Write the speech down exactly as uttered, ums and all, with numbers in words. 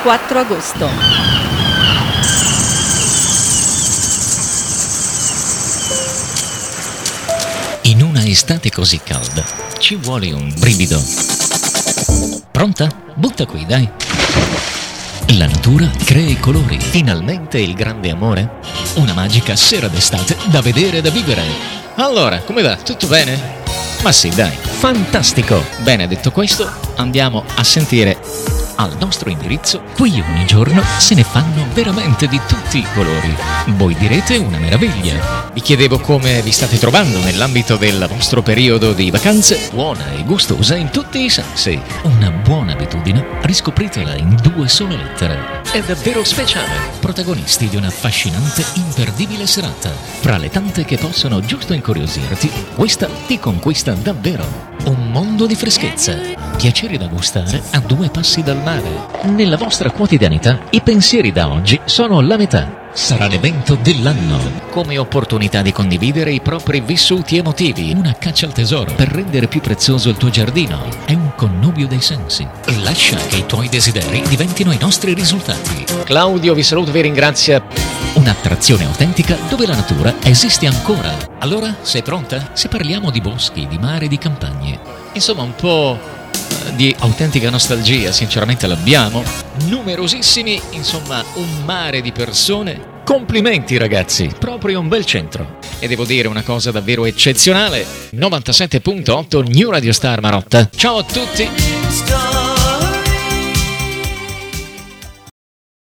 quattro agosto. In una estate così calda ci vuole un brivido. Pronta? Butta qui, dai. La natura crea i colori. Finalmente il grande amore. Una magica sera d'estate da vedere e da vivere. Allora, come va? Tutto bene? Ma sì, dai, fantastico! Bene, detto questo, andiamo a sentire al nostro indirizzo. Qui ogni giorno se ne fanno veramente di tutti i colori. Voi direte una meraviglia. Vi chiedevo come vi state trovando nell'ambito del vostro periodo di vacanze. Buona e gustosa in tutti i sensi. Una buona abitudine, riscopritela in due sole lettere. È davvero speciale. Protagonisti di una affascinante, imperdibile serata. Fra le tante che possono giusto incuriosirti, questa ti conquista davvero. Un mondo di freschezza, piaceri da gustare a due passi dal mare. Nella vostra quotidianità i pensieri da oggi sono la metà. Sarà l'evento dell'anno, come opportunità di condividere i propri vissuti emotivi, una caccia al tesoro per rendere più prezioso il tuo giardino. È un connubio dei sensi. Lascia che i tuoi desideri diventino i nostri risultati. Claudio vi saluta e vi ringrazia. Un'attrazione autentica dove la natura esiste ancora. Allora, sei pronta? Se parliamo di boschi, di mare, di campagne, insomma un po' di autentica nostalgia, sinceramente l'abbiamo. Numerosissimi, insomma un mare di persone. Complimenti ragazzi, proprio un bel centro. E devo dire una cosa davvero eccezionale: novantasette virgola otto New Radio Star Marotta. Ciao a tutti.